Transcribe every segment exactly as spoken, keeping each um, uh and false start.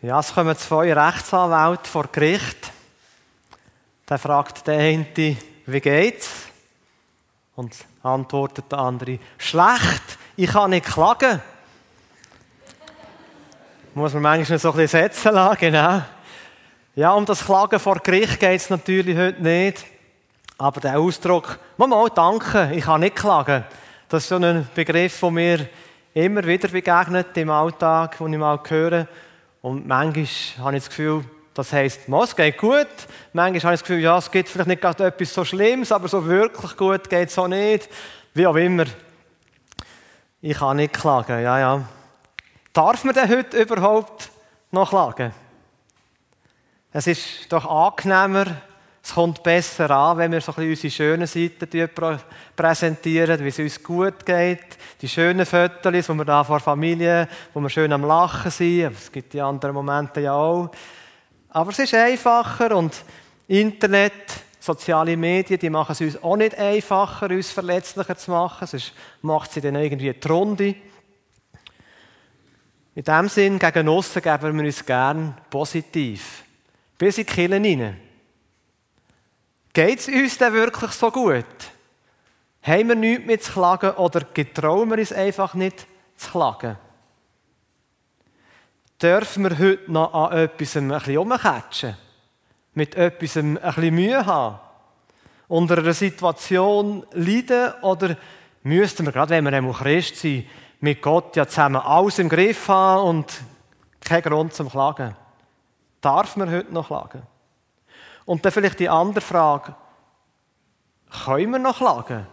Ja, es kommen zwei Rechtsanwälte vor Gericht. Dann fragt der eine, wie geht's? Und antwortet der andere, schlecht, ich kann nicht klagen. Muss man manchmal so ein bisschen setzen lassen, genau. Ja, um das Klagen vor Gericht geht es natürlich heute nicht. Aber der Ausdruck, Mama, danke, ich kann nicht klagen. Das ist so ein Begriff, der mir immer wieder begegnet im Alltag, den ich mal höre. Und manchmal habe ich das Gefühl, das heisst, es geht gut. Manchmal habe ich das Gefühl, ja, es gibt vielleicht nicht gerade etwas so Schlimmes, aber so wirklich gut geht es auch nicht. Wie auch immer. Ich kann nicht klagen, ja, ja. Darf man denn heute überhaupt noch klagen? Es ist doch angenehmer, es kommt besser an, wenn wir so ein bisschen unsere schönen Seiten präsentieren, wie es uns gut geht. Die schönen Fotos, wo wir da vor Familie, wo wir schön am Lachen sind. Es gibt die anderen Momente ja auch. Aber es ist einfacher und Internet, soziale Medien, die machen es uns auch nicht einfacher, uns verletzlicher zu machen. Sonst macht sie dann irgendwie die Runde. In diesem Sinn, gegen aussen geben wir uns gerne positiv. Bis in die Kirche hinein. Geht es uns denn wirklich so gut? Haben wir nichts mehr zu klagen oder getrauen wir uns einfach nicht zu klagen? Dürfen wir heute noch an etwas ein bisschen rumkatschen? Mit etwas ein bisschen Mühe haben? Unter einer Situation leiden? Oder müssten wir, gerade wenn wir einmal Christ sind, mit Gott ja zusammen alles im Griff haben und keinen Grund zum Klagen? Darf man heute noch klagen? Und dann vielleicht die andere Frage, können wir noch klagen?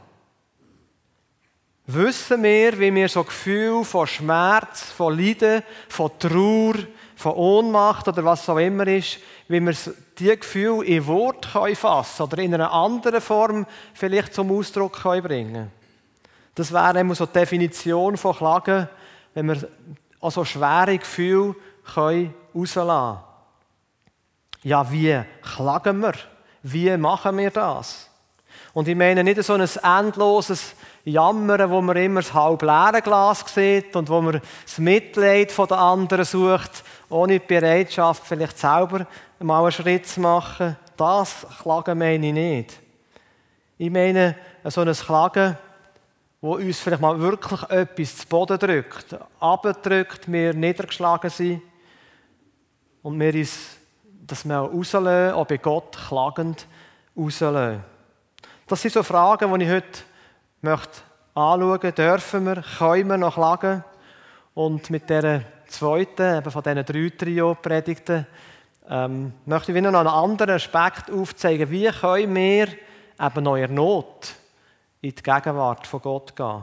Wissen wir, wie wir so Gefühle von Schmerz, von Leiden, von Trauer, von Ohnmacht oder was auch immer ist, wie wir diese Gefühle in Wort fassen können oder in einer anderen Form vielleicht zum Ausdruck bringen können? Das wäre immer so die Definition von Klagen, wenn wir auch so schwere Gefühle rauslassen können. Ja, wie klagen wir? Wie machen wir das? Und ich meine nicht so ein endloses Jammern, wo man immer das halb leere Glas sieht und wo man das Mitleid der anderen sucht, ohne die Bereitschaft, vielleicht selber mal einen Schritt zu machen. Das Klagen meine ich nicht. Ich meine so ein Klagen, wo uns vielleicht mal wirklich etwas zu Boden drückt, abdrückt, wir niedergeschlagen sind und wir uns dass wir auch rauslassen, auch bei Gott klagend rauslassen. Das sind so Fragen, die ich heute möchte anschauen möchte. Dürfen wir, können wir noch klagen? Und mit dieser zweiten, eben von diesen drei Trio-Predigten, ähm, möchte ich wieder noch einen anderen Aspekt aufzeigen. Wie können wir eben noch in der Not in die Gegenwart von Gott gehen?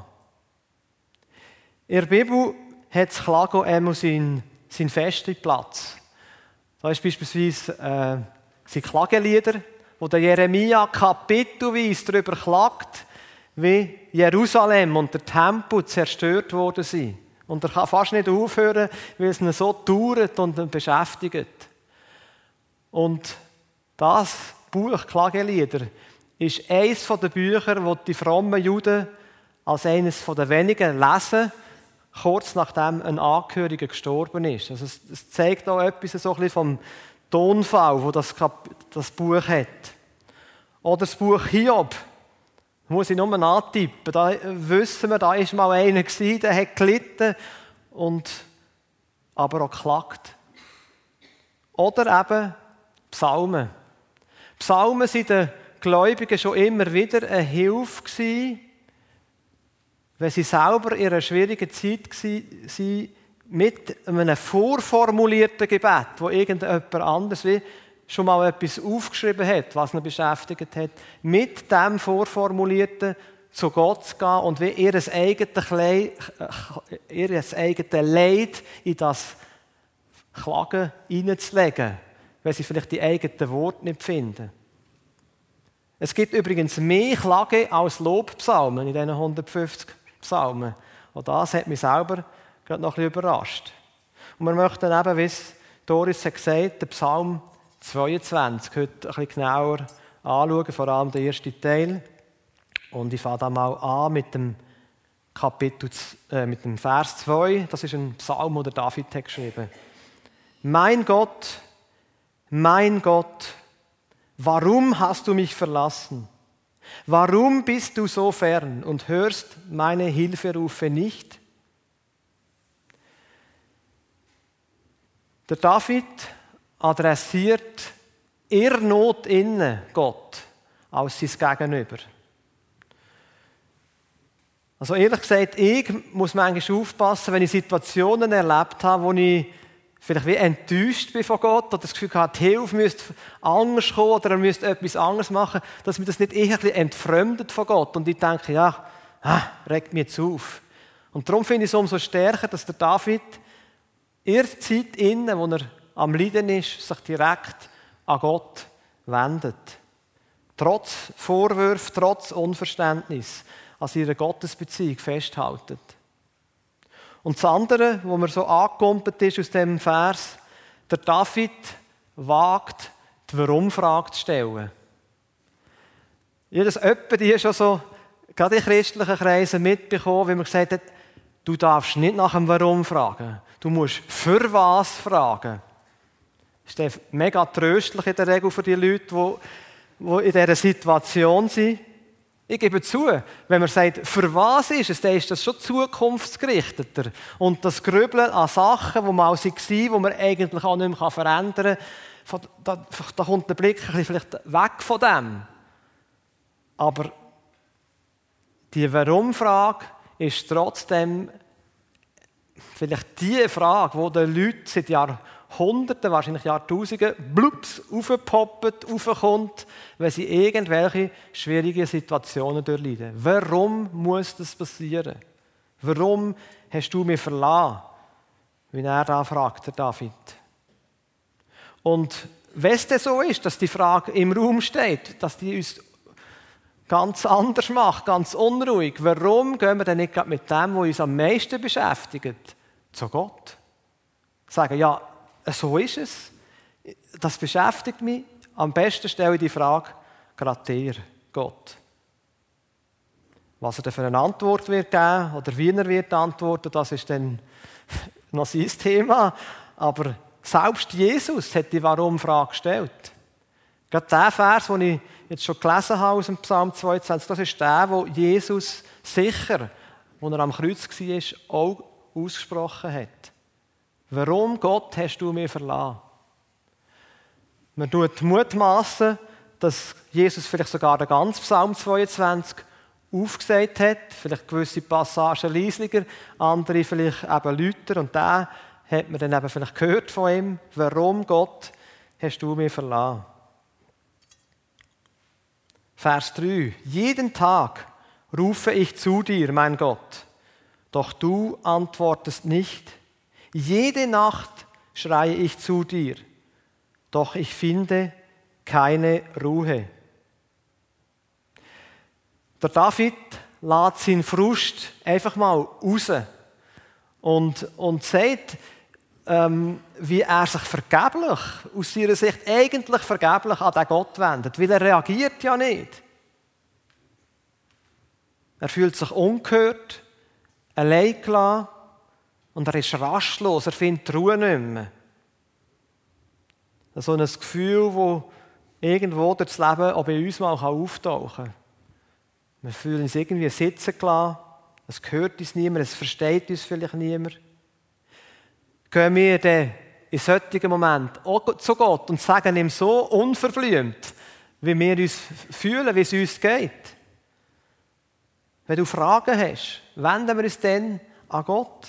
In der Bibel hat das Klagen einmal seinen, seinen festen Platz. Da ist beispielsweise äh, sind Klagelieder, wo der Jeremia kapitelweise darüber klagt, wie Jerusalem und der Tempel zerstört worden sind. Und er kann fast nicht aufhören, weil es ihn so dauert und ihn beschäftigt. Und das Buch Klagelieder ist eines der Bücher, das die frommen Juden als eines der wenigen lesen, kurz nachdem ein Angehöriger gestorben ist. Also es, es zeigt auch etwas so ein bisschen vom Tonfall, wo das, das Buch hat. Oder das Buch Hiob, muss ich nur antippen. Da wissen wir, da war mal einer gewesen, der hat gelitten und aber auch geklagt. Oder eben Psalmen. Psalmen waren den Gläubigen schon immer wieder eine Hilfe gewesen, wenn sie selber in einer schwierigen Zeit waren, mit einem vorformulierten Gebet, wo irgendjemand anders wie schon mal etwas aufgeschrieben hat, was ihn beschäftigt hat, mit dem Vorformulierten zu Gott zu gehen und wie ihr eigenes Leid, ihr eigenes Leid in das Klagen hineinzulegen, wenn sie vielleicht die eigenen Worte nicht finden. Es gibt übrigens mehr Klage als Lobpsalmen in diesen hundertfünfzig Psalmen. Und das hat mich selber gerade noch ein bisschen überrascht. Und wir möchten eben, wie es Doris hat gesagt, den Psalm zweiundzwanzig heute ein bisschen genauer anschauen, vor allem den ersten Teil. Und ich fange da mal an mit dem Kapitel, äh, mit dem Vers zwei. Das ist ein Psalm, den David hat geschrieben. mein Gott, mein Gott, warum hast du mich verlassen? Warum bist du so fern und hörst meine Hilferufe nicht? Der David adressiert ihr Not innen Gott als sein Gegenüber. Also ehrlich gesagt, ich muss manchmal aufpassen, wenn ich Situationen erlebt habe, wo ich vielleicht wie enttäuscht bin von Gott oder das Gefühl habe, die Hilfe müsste anders kommen oder er müsste etwas anderes machen, dass mich das nicht eher ein bisschen entfremdet von Gott. Und ich denke, ja, ah, regt mich jetzt auf. Und darum finde ich es umso stärker, dass der David in der Zeit innen, wo er am Leiden ist, sich direkt an Gott wendet. Trotz Vorwürfen, trotz Unverständnis an ihrer Gottesbeziehung festhalten. Und das andere, wo mir so angekumpelt ist aus diesem Vers, der David wagt, die Warum-Frage zu stellen. Ich habe das öppe die schon so, gerade in christlichen Kreisen mitbekommen, wie man gesagt hat, du darfst nicht nach dem Warum fragen. Du musst für was fragen. Das ist mega tröstlich in der Regel für die Leute, die, die in dieser Situation sind. Ich gebe zu, wenn man sagt, für was ist es, dann ist das schon zukunftsgerichteter. Und das Grübeln an Sachen, die mal waren, die man eigentlich auch nicht mehr verändern kann, da, da kommt der Blick ein bisschen vielleicht weg von dem. Aber die Warum-Frage ist trotzdem vielleicht die Frage, die den Leuten seit Jahrhunderten, wahrscheinlich Jahrtausenden, blups, aufpoppt, aufkommt, wenn sie irgendwelche schwierigen Situationen durchleiden. Warum muss das passieren? Warum hast du mich verlassen? Wie er da fragt, der David. Und wenn es denn so ist, dass die Frage im Raum steht, dass die uns ganz anders macht, ganz unruhig, warum gehen wir denn nicht gerade mit dem, was uns am meisten beschäftigt, zu Gott? Sagen, ja, so ist es. Das beschäftigt mich. Am besten stelle ich die Frage gerade dir, Gott. Was er dann für eine Antwort wird geben oder wie er wird antworten, das ist dann noch sein Thema. Aber selbst Jesus hat die Warum-Frage gestellt. Gerade der Vers, den ich jetzt schon gelesen habe aus dem Psalm zweiundzwanzig, das ist der, wo Jesus sicher, als er am Kreuz war, auch ausgesprochen hat. Warum, Gott, hast du mich verlassen? Man tut mutmaßen, dass Jesus vielleicht sogar den ganzen Psalm zweiundzwanzig aufgesagt hat, vielleicht gewisse Passagen leislicher, andere vielleicht eben lauter. Und da hat man dann eben vielleicht gehört von ihm, warum, Gott, hast du mich verlassen? Vers drei. Jeden Tag rufe ich zu dir, mein Gott, doch du antwortest nicht. Jede Nacht schreie ich zu dir, doch ich finde keine Ruhe. Der David lässt seinen Frust einfach mal raus und, und sagt, ähm, wie er sich vergeblich, aus seiner Sicht eigentlich vergeblich an den Gott wendet, weil er reagiert ja nicht. Er fühlt sich ungehört, allein gelassen und er ist rastlos, er findet die Ruhe nicht mehr. So ein Gefühl, das irgendwo durch das Leben auch bei uns mal auftauchen kann. Wir fühlen uns irgendwie sitzen gelassen, es gehört uns niemand, es versteht uns vielleicht niemand. Gehen wir dann in solchen Momenten auch zu Gott und sagen ihm so unverblümt, wie wir uns fühlen, wie es uns geht. Wenn du Fragen hast, wenden wir uns dann an Gott.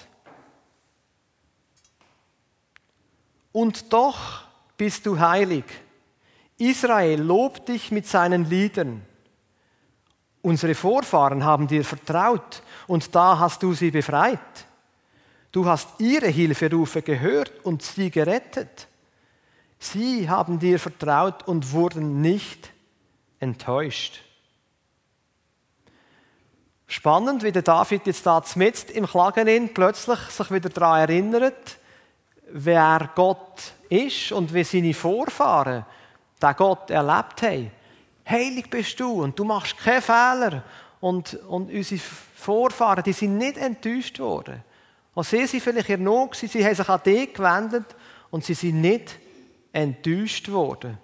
Und doch bist du heilig. Israel lobt dich mit seinen Liedern. Unsere Vorfahren haben dir vertraut und da hast du sie befreit. Du hast ihre Hilferufe gehört und sie gerettet. Sie haben dir vertraut und wurden nicht enttäuscht. Spannend, wie der David jetzt da mitten im Klagen plötzlich sich wieder daran erinnert, wer Gott ist und wie seine Vorfahren den Gott erlebt haben. Heilig bist du und du machst keine Fehler. Und, und unsere Vorfahren, die sind nicht enttäuscht worden. Auch sie waren vielleicht in Not, sie haben sich an dich gewendet und sie sind nicht enttäuscht worden.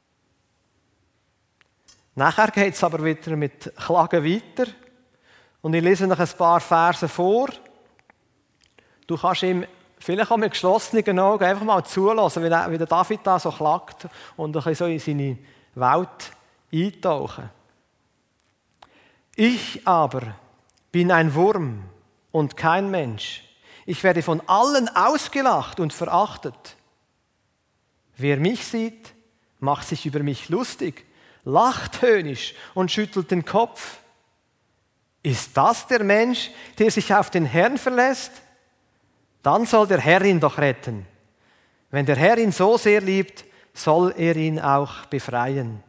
Nachher geht es aber wieder mit Klagen weiter. Und ich lese noch ein paar Verse vor. Du kannst ihm vielleicht auch mit geschlossenen Augen einfach mal zulassen, wie der, wie der David da so klagt und ein bisschen so in seine Welt eintauchen. Ich aber bin ein Wurm und kein Mensch. Ich werde von allen ausgelacht und verachtet. Wer mich sieht, macht sich über mich lustig, lacht höhnisch und schüttelt den Kopf. Ist das der Mensch, der sich auf den Herrn verlässt? Dann soll der Herr ihn doch retten. Wenn der Herr ihn so sehr liebt, soll er ihn auch befreien.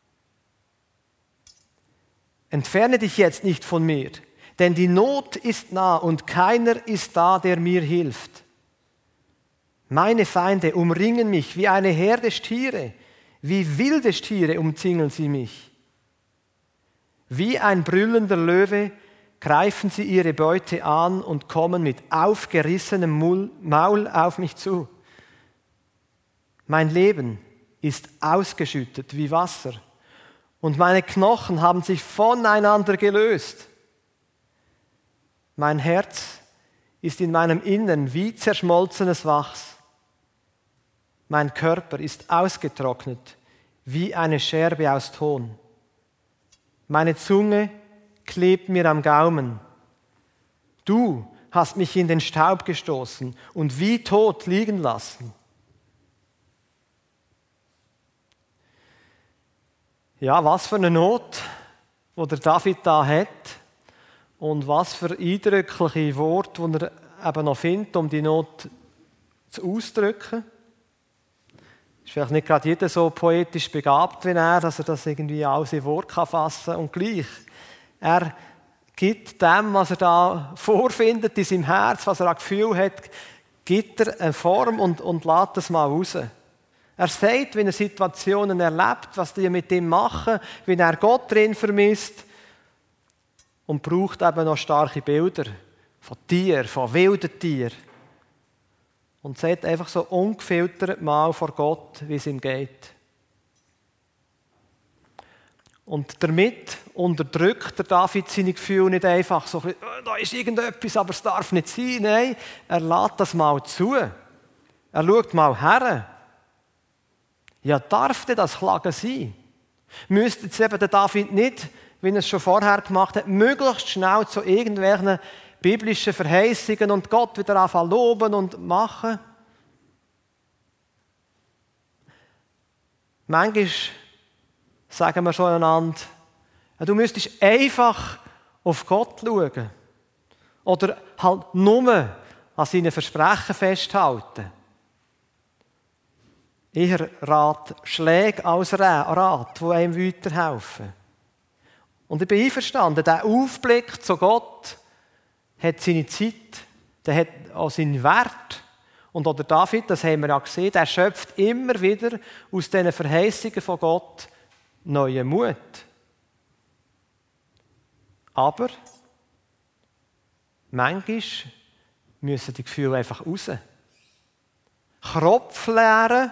Entferne dich jetzt nicht von mir, denn die Not ist nah und keiner ist da, der mir hilft. Meine Feinde umringen mich wie eine Herde Stiere, wie wilde Stiere umzingeln sie mich. Wie ein brüllender Löwe greifen sie ihre Beute an und kommen mit aufgerissenem Maul auf mich zu. Mein Leben ist ausgeschüttet wie Wasser und meine Knochen haben sich voneinander gelöst. Mein Herz ist in meinem Innern wie zerschmolzenes Wachs. Mein Körper ist ausgetrocknet wie eine Scherbe aus Ton. Meine Zunge klebt mir am Gaumen. Du hast mich in den Staub gestoßen und wie tot liegen lassen. Ja, was für eine Not, die der David da hat und was für eindrückliche Worte, die er eben noch findet, um die Not zu ausdrücken. Ist vielleicht nicht gerade jeder so poetisch begabt wie er, dass er das irgendwie alles in Worte fassen kann. Und gleich, er gibt dem, was er da vorfindet in seinem Herz, was er an Gefühl hat, gibt er eine Form und, und lässt das mal raus. Er sagt, wie er Situationen erlebt, was die mit ihm machen, wie er Gott drin vermisst und braucht eben noch starke Bilder von Tieren, von wilden Tieren. Und sagt einfach so ungefiltert mal vor Gott, wie es ihm geht. Und damit unterdrückt der David seine Gefühle nicht einfach so, da ist irgendetwas, aber es darf nicht sein. Nein, er lässt das mal zu. Er schaut mal her. Ja, darf denn das Klagen sein? Müsste jetzt eben der David nicht, wie er es schon vorher gemacht hat, möglichst schnell zu irgendwelchen biblische Verheißungen und Gott wieder anfangen loben und machen. Manchmal sagen wir so einander, du müsstest einfach auf Gott schauen. Oder halt nur an seinen Versprechen festhalten. Eher Rat Schläge als Rat, die einem weiterhelfen. Und ich bin einverstanden, der Aufblick zu Gott hat seine Zeit, der hat auch seinen Wert. Und auch der David, das haben wir ja gesehen, der schöpft immer wieder aus diesen Verheißungen von Gott neuen Mut. Aber manchmal müssen die Gefühle einfach raus. Kropf leeren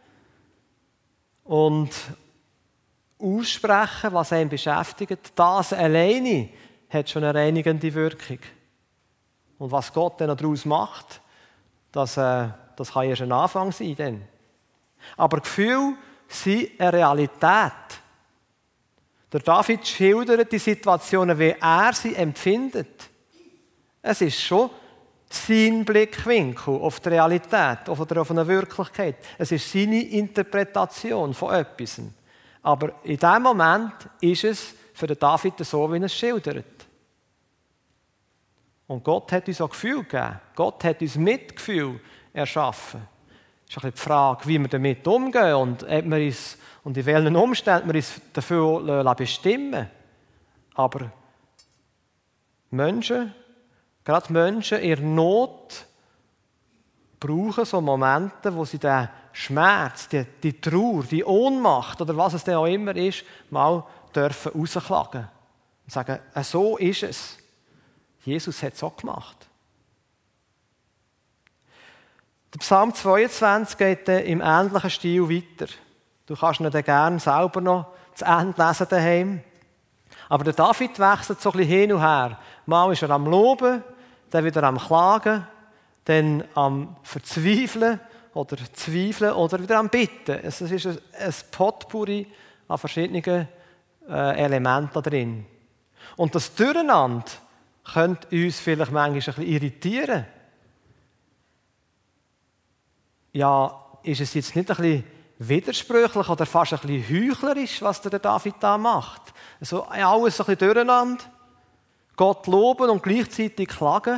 und aussprechen, was einen beschäftigt, das alleine hat schon eine reinigende Wirkung. Und was Gott dann daraus macht, das, äh, das kann erst ein Anfang sein. Dann. Aber Gefühle sind eine Realität. Der David schildert die Situationen, wie er sie empfindet. Es ist schon sein Blickwinkel auf die Realität oder auf eine Wirklichkeit. Es ist seine Interpretation von etwas. Aber in diesem Moment ist es für den David so, wie er es schildert. Und Gott hat uns auch Gefühl gegeben. Gott hat uns Mitgefühl erschaffen. Es ist ein bisschen die Frage, wie wir damit umgehen und, ob wir uns, und in welchen Umständen wir uns dafür bestimmen. Aber Menschen, gerade Menschen in der Not, brauchen so Momente, wo sie den Schmerz, die, die Trauer, die Ohnmacht oder was es denn auch immer ist, mal dürfen rausklagen und sagen, so ist es. Jesus hat es auch gemacht. Der Psalm zweiundzwanzig geht dann im ähnlichen Stil weiter. Du kannst ihn dann gerne selber noch zu Ende lesen daheim. Aber der David wechselt so ein bisschen hin und her. Mal ist er am Loben, dann wieder am Klagen, dann am Verzweifeln oder Zweifeln oder wieder am Bitten. Es ist ein Potpourri an verschiedenen äh, Elementen drin. Und das Durcheinander könnte uns vielleicht manchmal ein bisschen irritieren. Ja, ist es jetzt nicht ein bisschen widersprüchlich oder fast ein bisschen heuchlerisch, was der David da macht? Also alles ein bisschen durcheinander, Gott loben und gleichzeitig klagen.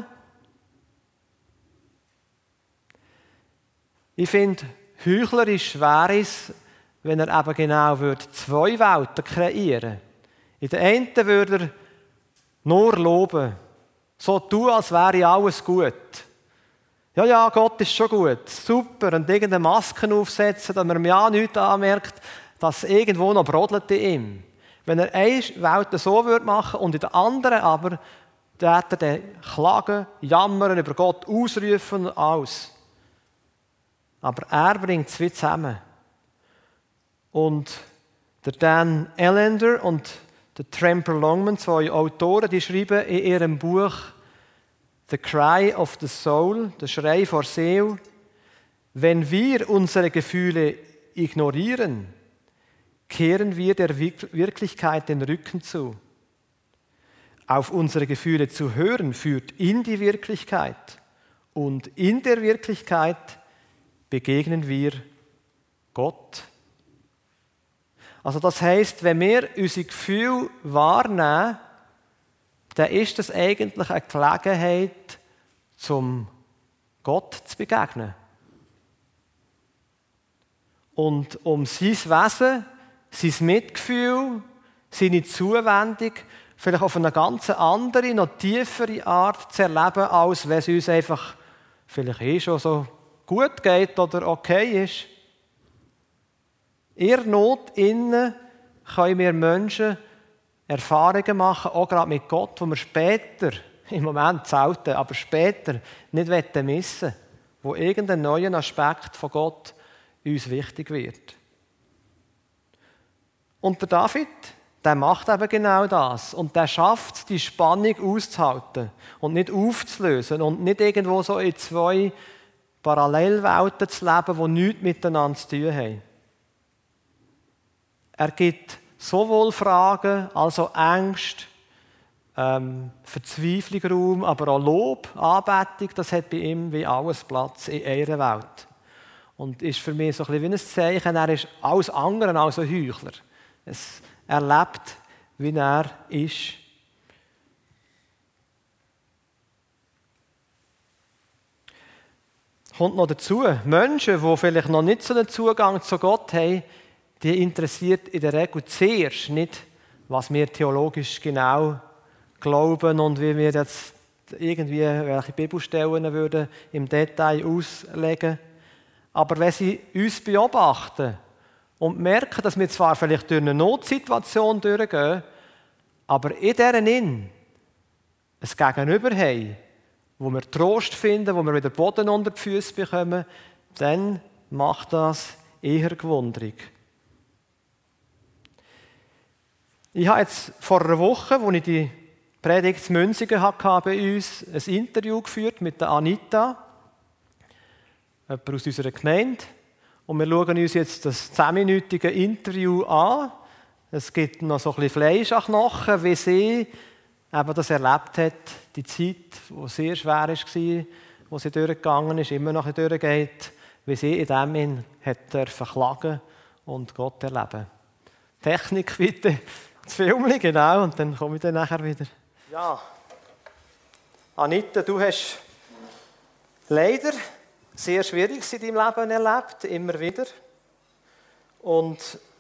Ich finde, heuchlerisch wäre es, wenn er eben genau würde zwei Welten kreieren würde. In der einen würde er nur loben, so tun, als wäre alles gut. Ja, ja, Gott ist schon gut, super, und irgendeine Maske aufsetzen, dass man mir ja nichts anmerkt, dass irgendwo noch brodelt in ihm. Wenn er eine Welt so machen würde und in der anderen aber, dann hätte er dann klagen, jammern, über Gott ausrufen und alles. Aber er bringt es wie zusammen. Und der Dan Allender und der Tremper Longman, zwei Autoren, die schreiben in ihrem Buch The Cry of the Soul, der Schrei vor Seele, wenn wir unsere Gefühle ignorieren, kehren wir der Wirklichkeit den Rücken zu. Auf unsere Gefühle zu hören führt in die Wirklichkeit und in der Wirklichkeit begegnen wir Gott. Also das heisst, wenn wir unsere Gefühle wahrnehmen, dann ist das eigentlich eine Gelegenheit, zum Gott zu begegnen. Und um sein Wesen, sein Mitgefühl, seine Zuwendung vielleicht auf eine ganz andere, noch tiefere Art zu erleben, als wenn es uns einfach vielleicht eh schon so gut geht oder okay ist. In der Not innen können wir Menschen Erfahrungen machen, auch gerade mit Gott, die wir später, im Moment selten, aber später nicht missen wollen, wo irgendein neuer Aspekt von Gott uns wichtig wird. Und der David, der macht eben genau das. Und der schafft es, die Spannung auszuhalten und nicht aufzulösen und nicht irgendwo so in zwei Parallelwelten zu leben, die nichts miteinander zu tun haben. Er gibt sowohl Fragen, also Ängste, ähm, Verzweiflung Raum, aber auch Lob, Anbetung, das hat bei ihm wie alles Platz in einer Welt. Und ist für mich so ein bisschen wie ein Zeichen, er ist alles andere als ein Heuchler. Es, er lebt, wie er ist. Kommt noch dazu, Menschen, die vielleicht noch nicht so einen Zugang zu Gott haben, die interessiert in der Regel zuerst nicht, was wir theologisch genau glauben und wie wir jetzt irgendwie welche Bibelstellen würden im Detail auslegen. Aber wenn sie uns beobachten und merken, dass wir zwar vielleicht durch eine Notsituation durchgehen, aber in deren Inn ein Gegenüber haben, wo wir Trost finden, wo wir wieder Boden unter die Füße bekommen, dann macht das eher gewundrig. Ich habe jetzt vor einer Woche, als ich die Predigt in Münzigen hatte, bei uns ein Interview geführt mit der Anita, jemand aus unserer Gemeinde. Und wir schauen uns jetzt das zehnminütige Interview an. Es gibt noch so ein bisschen Fleisch an Knochen, wie sie eben das erlebt hat, die Zeit, die sehr schwer war, wo sie durchgegangen ist, immer noch durchgeht, wie sie in dem Sinn hat dürfen klagen und Gott erleben. Technik bitte. Das Filmchen, genau, und dann komme ich dann nachher wieder. Ja, Anita, du hast leider sehr Schwieriges in deinem Leben erlebt, immer wieder. Und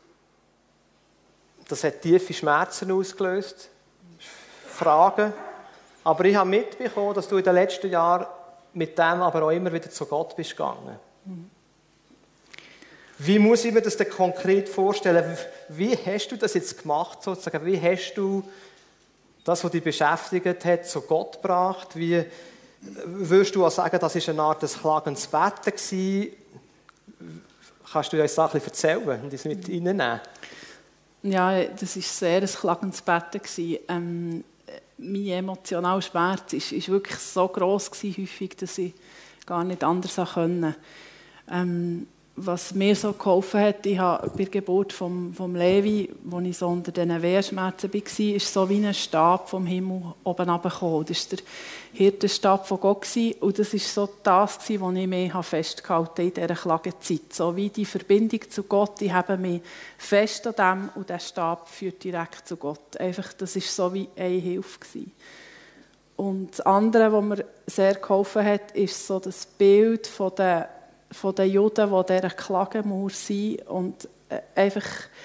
das hat tiefe Schmerzen ausgelöst, Fragen. Aber ich habe mitbekommen, dass du in den letzten Jahren mit dem aber auch immer wieder zu Gott bist gegangen. Mhm. Wie muss ich mir das denn konkret vorstellen? Wie hast du das jetzt gemacht, sozusagen? Wie hast du das, was dich beschäftigt hat, zu Gott gebracht? Wie, Würdest du auch sagen, das war eine Art des klagendes Betten gewesen? Kannst du uns das ein bisschen erzählen und uns mit reinnehmen? Ja, das war sehr ein klagendes Betten. Ähm, mein emotionaler Schmerz war, war wirklich so gross gewesen, häufig, dass ich gar nicht anders konnte. Ähm, was mir so geholfen hat, ich habe bei der Geburt vom, vom Levi, wo ich so unter diesen Wehenschmerzen war, ist so wie ein Stab vom Himmel oben runtergekommen. Das war der Hirtenstab von Gott und das war so das, was ich mehr festgehalten habe in dieser Klagezeit. So wie die Verbindung zu Gott, ich habe mich fest an dem und der Stab führt direkt zu Gott. Einfach, das war so wie eine Hilfe gewesen. Und das andere, was mir sehr geholfen hat, ist so das Bild von der von den Juden, die dieser Klagemauer sind und einfach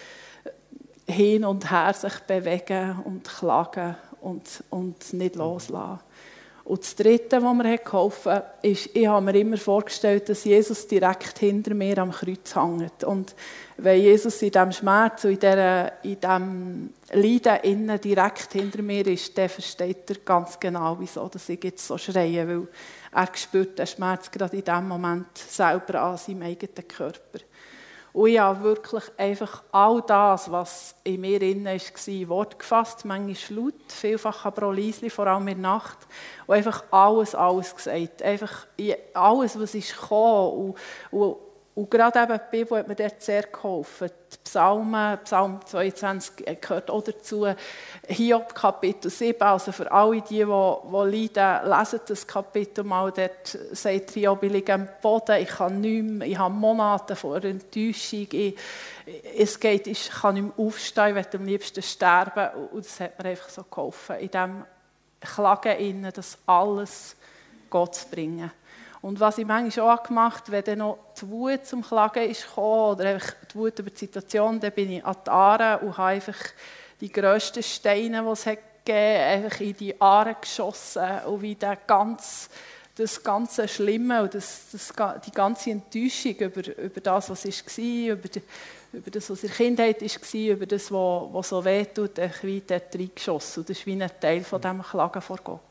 hin und her sich bewegen und klagen und, und nicht loslassen. Und das Dritte, was mir geholfen hat, ist, ich habe mir immer vorgestellt, dass Jesus direkt hinter mir am Kreuz hängt. Und wenn Jesus in diesem Schmerz und in, dieser, in diesem Leiden innen direkt hinter mir ist, dann versteht er ganz genau, wieso dass ich jetzt so schreie, weil er spürt den Schmerz gerade in diesem Moment selber an seinem eigenen Körper. Und ich habe wirklich einfach all das, was in mir innen war, in Wort gefasst, manchmal laut, vielfach aber auch leise, vor allem in der Nacht. Und einfach alles, alles gesagt. Einfach alles, was ist gekommen. Und, und, und gerade eben die Bibel hat mir dort sehr geholfen. Die Psalmen, Psalm zweiundzwanzig gehört auch dazu. Hiob Kapitel sieben, also für alle die, die, die leiden, lesen das Kapitel mal. Dort sagt Hiob, ich liege am Boden, ich kann nicht mehr, ich habe Monate vor Enttäuschung. Ich, es geht, ich kann nicht mehr aufstehen, ich möchte am liebsten sterben. Und das hat mir einfach so geholfen, in diesem Klagen innen, das alles Gott zu bringen. Und was ich manchmal auch gemacht habe, wenn dann noch die Wut zum Klagen ist gekommen, oder einfach die Wut über die Situation, dann bin ich an die Aare und habe einfach die grössten Steine, die es gegeben hat, einfach in die Aare geschossen und wie der ganz, das ganze Schlimme und das, das, die ganze Enttäuschung über, über das, was war, über, die, über das, was in der Kindheit war, über das, was, was so wehtut, wie dort reingeschossen. Und das war wie ein Teil von diesem Klagen vor Gott.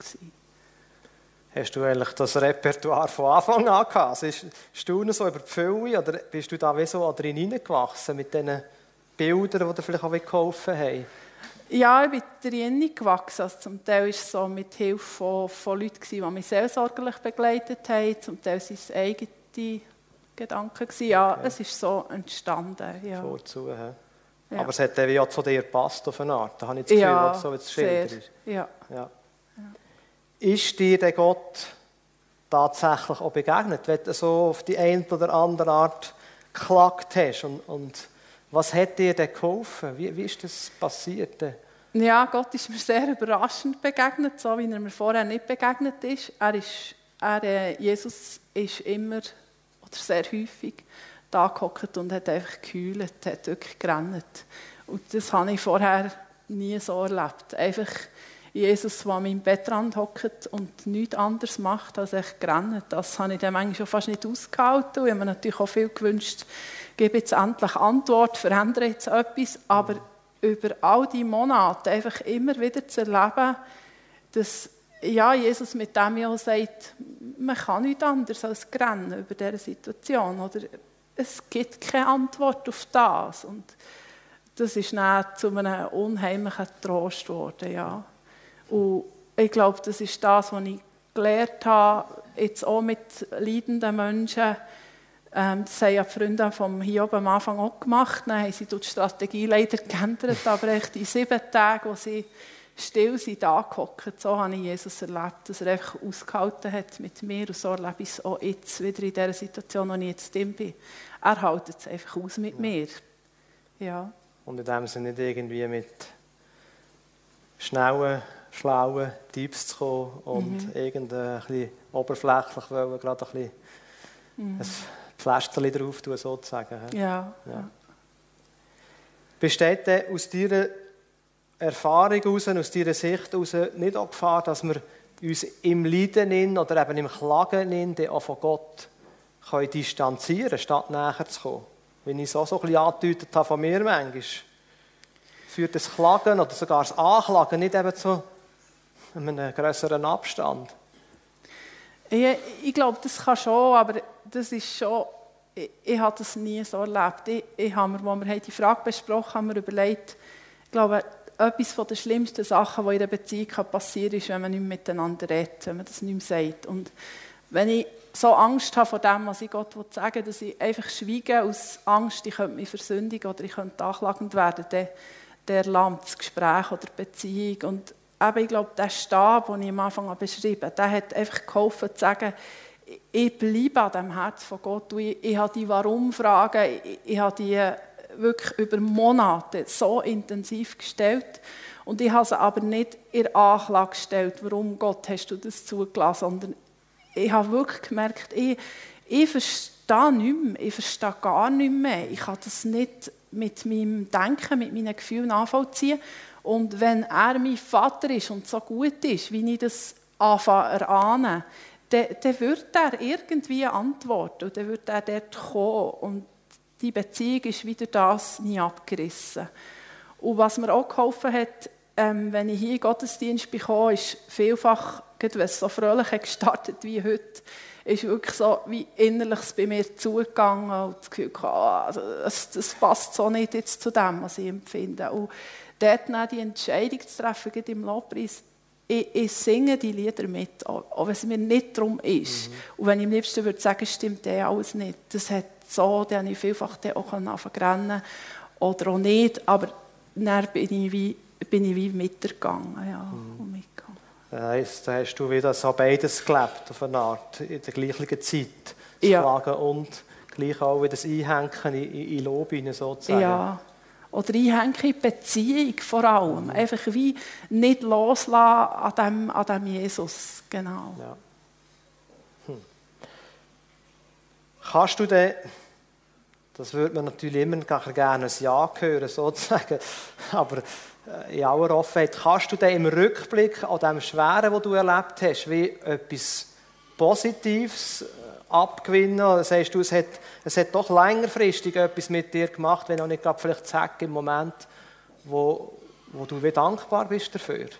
Hast du eigentlich das Repertoire von Anfang an gehabt? Also ist Staunen so über die Fülle oder bist du da wie so drin hineingewachsen mit diesen Bildern, die dir vielleicht auch geholfen haben? Ja, ich bin drin gewachsen. Also zum Teil war es so mit Hilfe von, von Leuten, die mich seelsorgerlich begleitet haben. Zum Teil waren es eigene Gedanken. Ja, okay. Es ist so entstanden. Ja. Vorzu, ja. Ja. Aber es hat dann wie auch zu dir gepasst auf eine Art. Da habe ich das Gefühl, ja, so wie es schildert ist. Ja. Ja. Ist dir der Gott tatsächlich auch begegnet, wenn du so auf die eine oder andere Art geklagt hast? Und, und was hat dir denn geholfen? Wie, wie ist das passiert? Ja, Gott ist mir sehr überraschend begegnet, so wie er mir vorher nicht begegnet ist. Er ist er, Jesus ist immer oder sehr häufig da gehockt und hat einfach geheult, hat wirklich gerannt. Und das habe ich vorher nie so erlebt. Einfach Jesus, der an meinem Bettrand hockt und nichts anderes macht, als echt gerannt. Das habe ich dann manchmal schon fast nicht ausgehalten. Ich habe mir natürlich auch viel gewünscht, gebe jetzt endlich Antwort, verändere jetzt etwas. Aber über all die Monate einfach immer wieder zu erleben, dass ja, Jesus mit dem ja sagt, man kann nichts anderes als rennen über diese Situation. Oder es gibt keine Antwort auf das. Und das ist dann zu einem unheimlichen Trost geworden, ja. Und ich glaube, das ist das, was ich gelernt habe, jetzt auch mit leidenden Menschen. Ähm, das haben ja die Freunde vom Hiob am Anfang auch gemacht. Dann haben sie die Strategie leider geändert, aber echt in sieben Tagen, wo sie still sind, angehockt, so habe ich Jesus erlebt, dass er einfach ausgehalten hat mit mir. Und so erlebe ich es auch jetzt wieder in dieser Situation, wo ich jetzt drin bin. Er hält es einfach aus mit ja. mir. Ja. Und in dem Sinne nicht irgendwie mit schnellen, schlauen Tipps zu kommen und mhm. irgendein bisschen oberflächlich wollen, gerade ein bisschen mhm. ein Pflasterchen drauf tun, sozusagen. Ja. ja. Besteht denn aus deiner Erfahrung heraus, aus deiner Sicht heraus nicht auch Gefahr, dass wir uns im Leiden oder eben im Klagen auch von Gott können distanzieren können, statt näher zu kommen? Wenn ich es auch so ein bisschen angedeutet habe von mir manchmal, führt das Klagen oder sogar das Anklagen nicht eben zu einem grösseren Abstand? Ich, ich glaube, das kann schon, aber das ist schon, ich, ich habe das nie so erlebt. Ich, ich habe mir, als wir die Frage besprochen haben, haben wir überlegt, ich glaube, etwas der schlimmsten Sachen, die in einer Beziehung passieren kann, ist, wenn man nicht mehr miteinander redet, wenn man das nicht mehr sagt. Und wenn ich so Angst habe vor dem, was ich Gott sagen will, dass ich einfach schweige aus Angst, ich könnte mich versündigen oder ich könnte anklagend werden, dann, dann erlahmt das Gespräch oder die Beziehung. Und eben, ich glaube, der Stab, den ich am Anfang beschrieben habe, der hat einfach geholfen, zu sagen, ich bleibe an dem Herz von Gott. Und ich, ich habe die Warum-Fragen, ich, ich habe die wirklich über Monate so intensiv gestellt. Und ich habe sie aber nicht in Anklage gestellt, warum Gott hast du das zugelassen, sondern ich habe wirklich gemerkt, ich, ich verstehe nicht mehr, ich verstehe gar nicht mehr. Ich kann das nicht mit meinem Denken, mit meinen Gefühlen nachvollziehen. Und wenn er mein Vater ist und so gut ist, wie ich das anfange zu erahnen, dann, dann wird er irgendwie antworten und dann wird er dort kommen. Und die Beziehung ist wieder das nie abgerissen. Und was mir auch geholfen hat, ähm, wenn ich hier in den Gottesdienst bekomme, ist vielfach, wenn es so fröhlich gestartet wie heute, ist wirklich so wie innerlich bei mir zugegangen und das Gefühl, oh, das, das passt so nicht jetzt zu dem, was ich empfinde. Und dort dann die Entscheidung zu treffen, im Lobpreis, ich, ich singe die Lieder mit, auch wenn es mir nicht darum ist. Mhm. Und wenn ich am liebsten würde sagen, stimmt das alles nicht. Das hat so, dann habe ich vielfach auch anfangen oder auch nicht, aber dann bin ich wie, bin ich wie mitgegangen. Ja, mhm. und mitgegangen. Das heisst, da hast du wieder so beides gelebt, auf eine Art, in der gleichen Zeit. Das ja. Klagen und gleich auch wieder das Einhängen in, in, in Lob hinein, sozusagen. Ja. Oder Einhängen in die Beziehung vor allem. Mhm. Einfach wie nicht loslassen an dem, an dem Jesus. Genau. Ja. Hm. Kannst du denn, das würde man natürlich immer gerne ein Ja hören, sozusagen, aber in aller Offenheit, kannst du denn im Rückblick an dem Schweren, was du erlebt hast, wie etwas Positives abgewinnen? Oder sagst du, es hat, es hat doch längerfristig etwas mit dir gemacht, wenn auch nicht gerade vielleicht zack im Moment, wo, wo du wie dankbar bist dafür?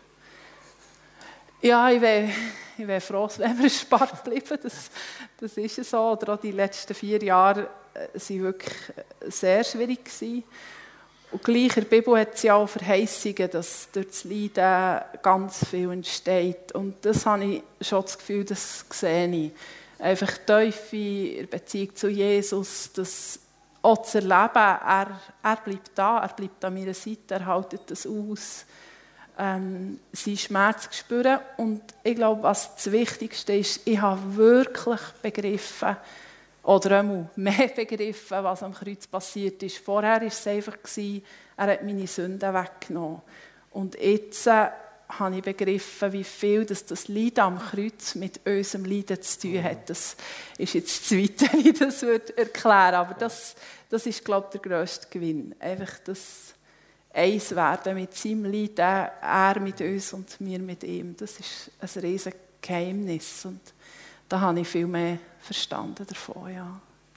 Ja, ich wäre ich wär froh, wenn wir erspart bleiben. Das, das ist es so. Oder auch die letzten vier Jahre waren wirklich sehr schwierig gewesen. Und gleich in der Bibel hat es ja auch Verheißungen, dass durch das Leiden ganz viel entsteht. Und das habe ich schon das Gefühl, das sehe ich. Einfach Tiefe in der Beziehung zu Jesus, das auch zu erleben, er, er bleibt da, er bleibt an meiner Seite, er hält das aus, ähm, seinen Schmerz zu spüren. Und ich glaube, was das Wichtigste ist, ich habe wirklich begriffen, oder einmal mehr begriffen, was am Kreuz passiert ist. Vorher war es einfach, er hat meine Sünden weggenommen. Und jetzt äh, habe ich begriffen, wie viel das, das Leiden am Kreuz mit unserem Leiden zu tun hat. Das ist jetzt zu weit, wenn ich das erklären würde. Aber das, das ist, glaube ich, der grösste Gewinn. Einfach das Eins werden mit seinem Leiden, er mit uns und wir mit ihm. Das ist ein riesiges Geheimnis. Und da habe ich viel mehr verstanden davon, ja.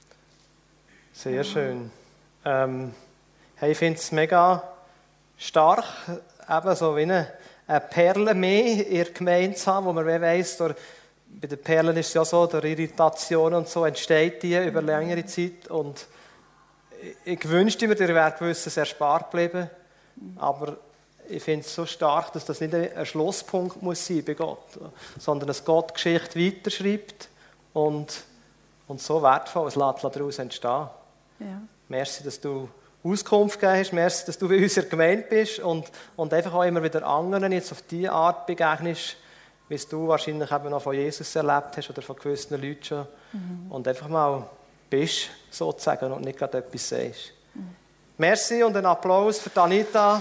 Sehr ja. schön. Ähm, hey, ich finde es mega stark, eben so wie eine, eine Perle mehr in der Gemeinde zu haben, wo man weiss, durch, bei den Perlen ist es ja so, durch Irritation und so entsteht die über längere Zeit. Und ich, ich wünschte mir, ihr wärt wissen, es erspart bleiben. Aber ich finde es so stark, dass das nicht ein Schlusspunkt muss sein bei Gott, sondern dass Gott die Geschichte weiterschreibt und, und so wertvoll, es lässt daraus entstehen. Ja. Merci, dass du Auskunft gegeben hast, merci, dass du bei uns in der Gemeinde bist und, und einfach auch immer wieder anderen jetzt auf diese Art begegnest, wie es du wahrscheinlich eben noch von Jesus erlebt hast oder von gewissen Leuten schon. Mhm. Und einfach mal bist, sozusagen, und nicht gerade etwas sagst. Mhm. Merci und einen Applaus für Anita.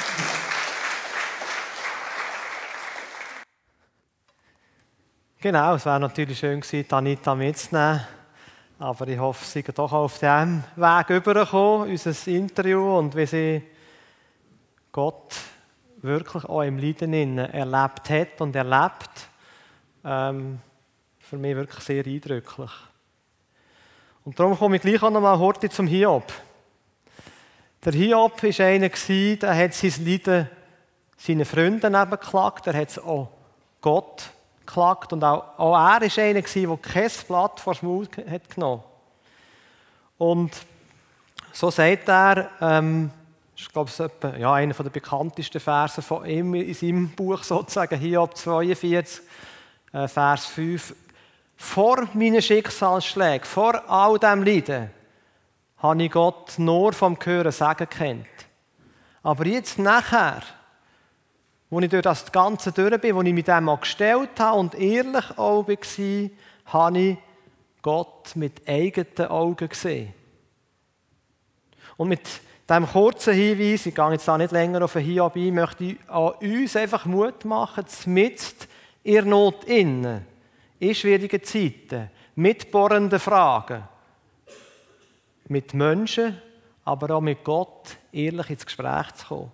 Genau, es wäre natürlich schön gewesen, Anita mitzunehmen. Aber ich hoffe, sie sind doch auf diesem Weg rübergekommen, unser Interview, und wie sie Gott wirklich auch im Leiden erlebt hat und erlebt. Ähm, für mich wirklich sehr eindrücklich. Und darum komme ich gleich auch noch mal heute zum Hiob. Der Hiob war einer, der hat sein Leiden seinen Freunden geklagt, er hat es auch Gott geklagt und auch, auch er war einer, der kein Blatt vor den Mund hat genommen. Und so sagt er, ähm, ich glaube, es ist etwa, ja, einer der bekanntesten Verse von ihm in seinem Buch sozusagen, Hiob zweiundvierzig, äh, Vers fünf. Vor meinen Schicksalsschlägen, vor all dem Leiden, habe ich Gott nur vom Hören sagen gekannt. Aber jetzt nachher, wo ich durch das Ganze durch bin, wo ich mit dem auch gestellt habe und ehrlich auch war, habe ich Gott mit eigenen Augen gesehen. Und mit diesem kurzen Hinweis, ich gehe jetzt da nicht länger auf den Hiob ein, möchte ich an uns einfach Mut machen, mitten in der Not innen, in schwierigen Zeiten, mit bohrenden Fragen, mit Menschen, aber auch mit Gott ehrlich ins Gespräch zu kommen.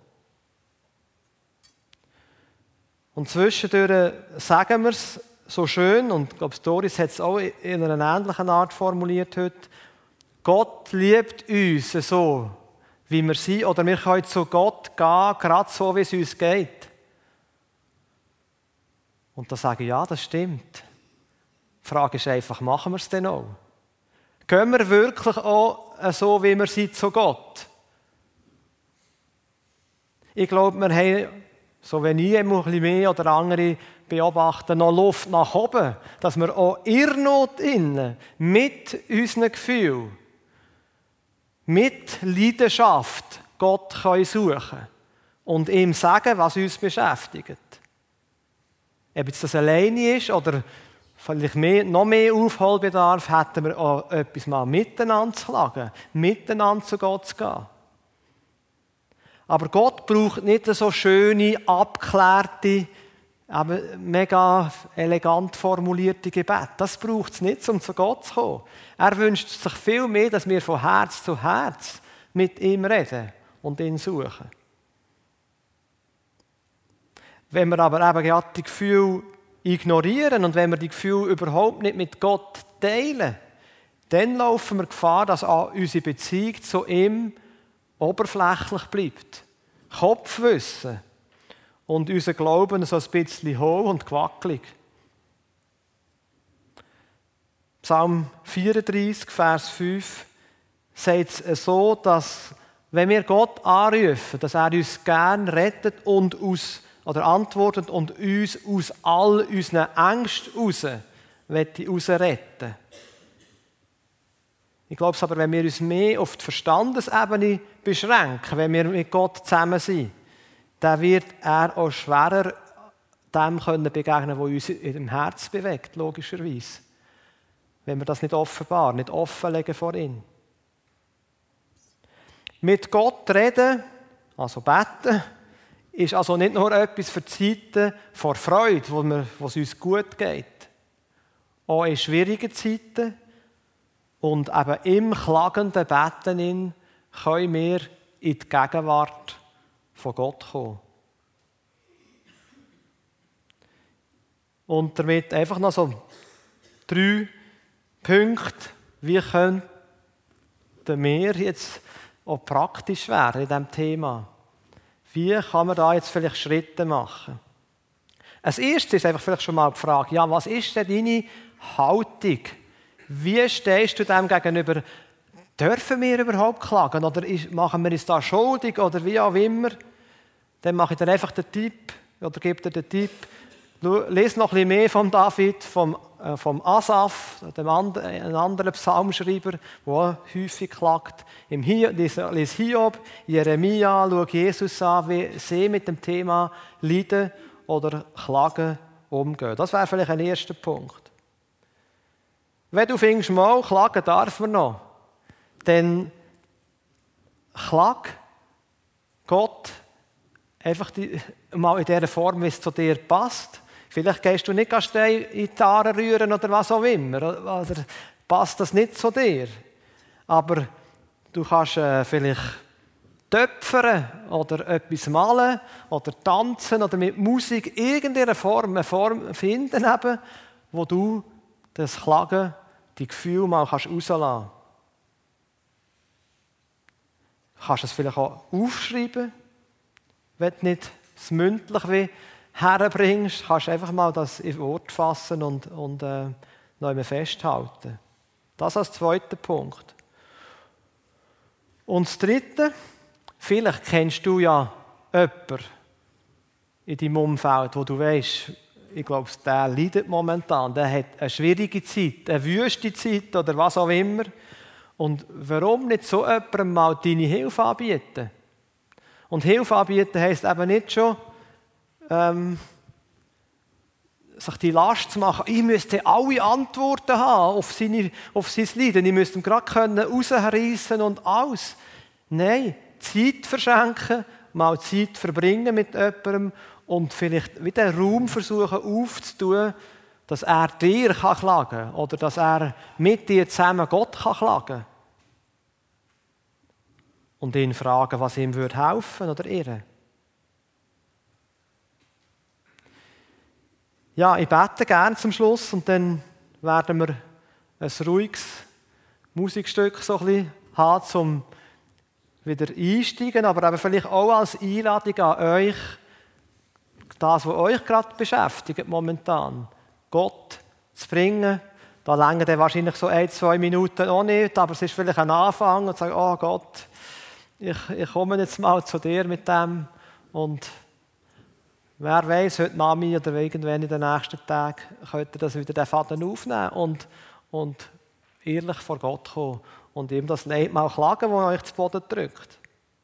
Und zwischendurch sagen wir es so schön, und ich glaube, Doris hat es auch in einer ähnlichen Art formuliert heute, Gott liebt uns so, wie wir sind, oder wir können zu Gott gehen, gerade so, wie es uns geht. Und da sage ich, ja, das stimmt. Die Frage ist einfach, machen wir es denn auch? Gehen wir wirklich auch so, wie wir sind, zu Gott? Ich glaube, wir haben, so wie ich ein bisschen mehr oder andere beobachten, noch Luft nach oben, dass wir auch Irrnot innen, mit unseren Gefühlen, mit Leidenschaft Gott können suchen und ihm sagen, was uns beschäftigt. Ob jetzt das alleine ist oder vielleicht mehr, noch mehr Aufholbedarf, hätten wir auch etwas mal miteinander zu klagen, miteinander zu Gott zu gehen. Aber Gott braucht nicht so schöne, abgeklärte, aber mega elegant formulierte Gebete. Das braucht es nicht, um zu Gott zu kommen. Er wünscht sich viel mehr, dass wir von Herz zu Herz mit ihm reden und ihn suchen. Wenn wir aber eben gerade die Gefühle ignorieren und wenn wir die Gefühle überhaupt nicht mit Gott teilen, dann laufen wir Gefahr, dass auch unsere Beziehung zu ihm oberflächlich bleibt. Kopfwissen. Und unser Glauben so ein bisschen hoch und gewackelig. Psalm vierunddreißig, Vers fünf sagt es so, dass wenn wir Gott anrufen, dass er uns gern rettet und aus, oder antwortet und uns aus all unseren Ängsten raus retten. Ich glaube es aber, wenn wir uns mehr auf die Verstandesebene beschränken, wenn wir mit Gott zusammen sind, dann wird er auch schwerer dem können begegnen, was uns im Herz bewegt, logischerweise. Wenn wir das nicht offenbaren, nicht offenlegen vor ihm. Mit Gott reden, also beten, ist also nicht nur etwas für die Zeiten vor Freude, wo, wir, wo es uns gut geht. Auch in schwierigen Zeiten und eben im klagenden Beten können wir in die Gegenwart von Gott kommen. Und damit einfach noch so drei Punkte, wie könnten wir jetzt auch praktisch werden in diesem Thema. Wie kann man da jetzt vielleicht Schritte machen? Als erstes ist einfach vielleicht schon mal die Frage, ja, was ist denn deine Haltung? Wie stehst du dem gegenüber? Dürfen wir überhaupt klagen oder machen wir uns da schuldig oder wie auch immer? Dann mache ich dir einfach den Tipp oder gebe dir den Tipp. Lies noch ein bisschen mehr von David, vom, äh, vom Asaf, dem and, einem anderen Psalmschreiber, der auch häufig klagt. Im Hiob, lies Hiob, Jeremia, schau Jesus an, wie sie mit dem Thema Leiden oder Klagen umgehen. Das wäre vielleicht ein erster Punkt. Wenn du findest, mal, klagen darf man noch, dann klag Gott einfach die, mal in der Form, wie es zu dir passt. Vielleicht gehst du nicht in die Haare rühren oder was auch immer. Oder passt das nicht zu dir. Aber du kannst äh, vielleicht töpfern oder etwas malen oder tanzen oder mit Musik irgendeine Form, eine Form finden, eben, wo du das Klagen, die Gefühle mal kannst rauslassen. Du kannst es vielleicht auch aufschreiben, wenn du nicht es mündlich wie herbringst, kannst du einfach mal das in Wort fassen und, und äh, noch einmal festhalten. Das als zweiter Punkt. Und das Dritte, vielleicht kennst du ja jemanden in deinem Umfeld, wo du weißt, ich glaube, der leidet momentan, der hat eine schwierige Zeit, eine wüste Zeit oder was auch immer. Und warum nicht so jemandem mal deine Hilfe anbieten? Und Hilfe anbieten heisst eben nicht schon, ähm, sich die Last zu machen, ich müsste alle Antworten haben auf, seine, auf sein Leiden. Ich müsste ihm gerade rausreißen und alles. Nein, Zeit verschenken, mal Zeit verbringen mit jemandem und vielleicht wieder Raum versuchen aufzutun, dass er dir kann klagen kann oder dass er mit dir zusammen Gott kann klagen kann. Und ihn fragen, was ihm würde helfen oder ihr. Ja, ich bete gerne zum Schluss und dann werden wir ein ruhiges Musikstück so ein bisschen haben, um wieder einsteigen, aber eben vielleicht auch als Einladung an euch, das, was euch gerade beschäftigt momentan, Gott zu bringen. Da länger dann wahrscheinlich so ein, zwei Minuten auch nicht, aber es ist vielleicht ein Anfang und sagen, oh Gott, ich, ich komme jetzt mal zu dir mit dem und wer weiß, heute Mami oder irgendwann in den nächsten Tagen könnt ihr das wieder den Faden aufnehmen und, und ehrlich vor Gott kommen und ihm das Leid mal klagen, das euch zu Boden drückt.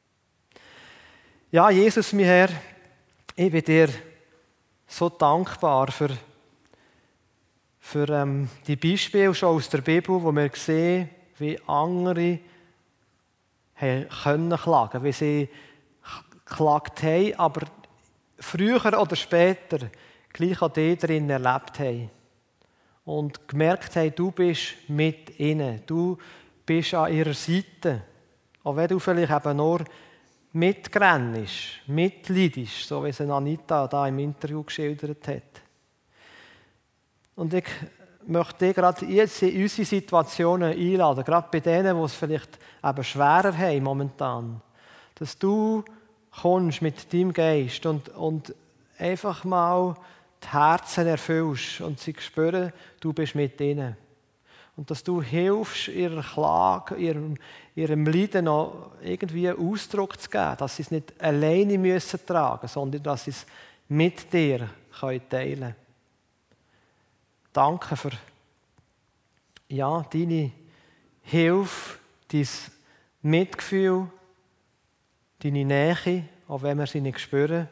Ja, Jesus, mein Herr, ich bin dir so dankbar für, für ähm, die Beispiele schon aus der Bibel, wo wir sehen, wie andere haben können klagen, wie sie geklagt haben, aber früher oder später gleich an dir drin erlebt haben. Und gemerkt haben, du bist mit ihnen, du bist an ihrer Seite. Auch wenn du vielleicht eben nur mitgrennst, mitleidest, so wie es Anita da im Interview geschildert hat. Und ich möchte dich gerade jetzt in unsere Situationen einladen, gerade bei denen, die es vielleicht eben schwerer haben momentan, dass du kommst mit deinem Geist und, und einfach mal die Herzen erfüllst und sie spüren, du bist mit ihnen. Und dass du hilfst, ihrer Klage, ihrem, ihrem Leiden noch irgendwie Ausdruck zu geben, dass sie es nicht alleine müssen tragen, sondern dass sie es mit dir teilen können. Danke für ja, deine Hilfe, dein Mitgefühl, deine Nähe, auch wenn wir sie nicht spüren.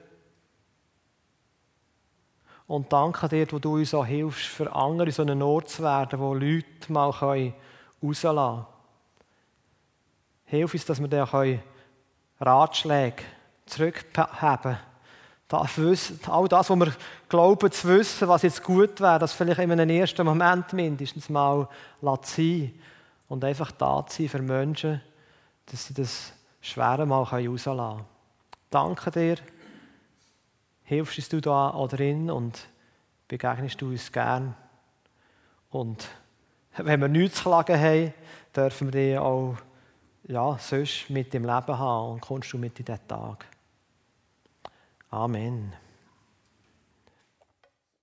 Und danke dir, wo du uns auch hilfst, für andere so einen Ort zu werden, wo Leute mal rauslassen können. Hilf uns, dass wir dann Ratschläge zurückhaben können. All das, was wir glauben zu wissen, was jetzt gut wäre, das vielleicht in einem ersten Moment mindestens mal sein und einfach da sein für Menschen, dass sie das Schwere mal rauslassen können. Danke dir. Hilfst uns du da oder drin und begegnest du uns gern. Und wenn wir nichts zu klagen haben, dürfen wir dich auch ja, sonst mit dem Leben haben und kommst du mit in diesen Tag. Amen.